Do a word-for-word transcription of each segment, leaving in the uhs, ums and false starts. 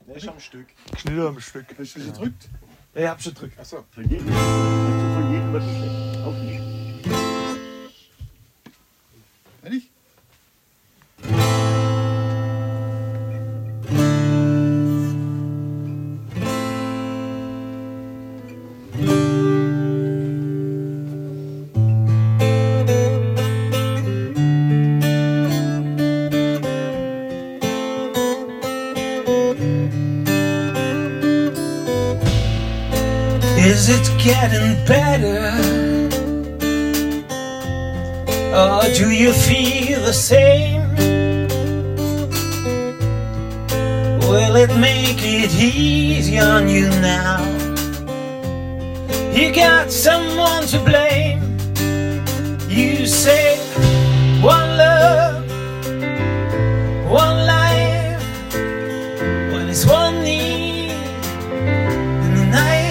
Der ist am Stück. Schneller am Stück. Hast du schon gedrückt? Ja, ich hab schon gedrückt. Achso. Von jedem, also von jedem was schlecht. Aufnehmen. Fertig? Is it getting better? Or do you feel the same? Will it make it easy on you now? You got someone to blame. You say one love, one life. Well, it's one need in the night.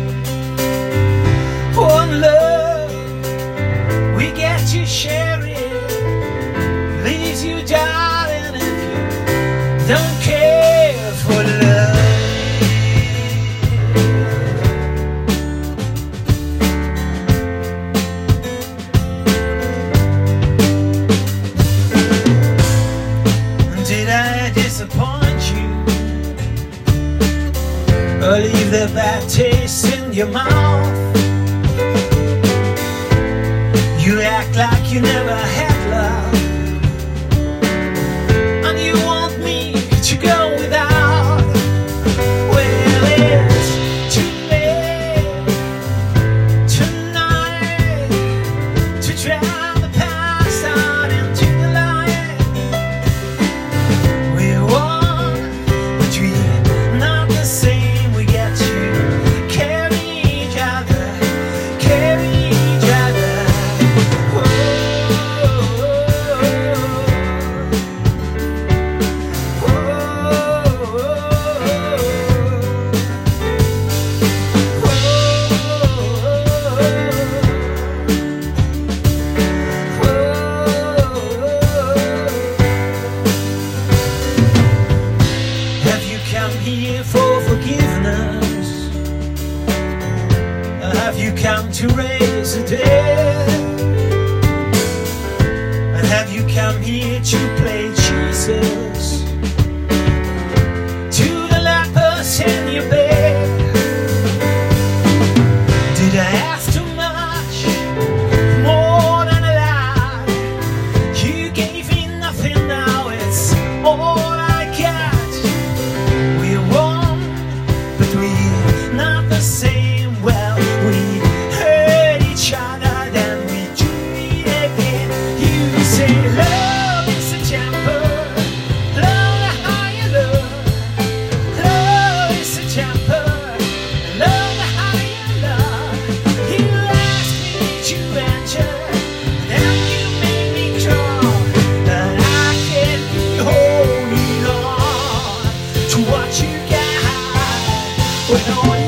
One love, we get to share it. Leaves you, darling, if you don't care for love. Did I disappoint you, or leave the bad taste in your mouth? You act like you never had love, and you want me to go without. Well, it's too late tonight to drown the past out into the light. We're one, but we're not the same. We get to carry each other, carry each other. Have you come here for forgiveness? Or have you come to raise the dead? And have you come here to play Jesus to the lepers in your bed? Did I ask too much, more than a lie? You gave me nothing, now it's all I got. We're one, but we're not the same. Well, we hurt each other, then we do it again. You say love is a temper, love the higher love. Love is a temper, love the higher love. You ask me to enter, then you make me crawl, but I can't be holding on to what you got when all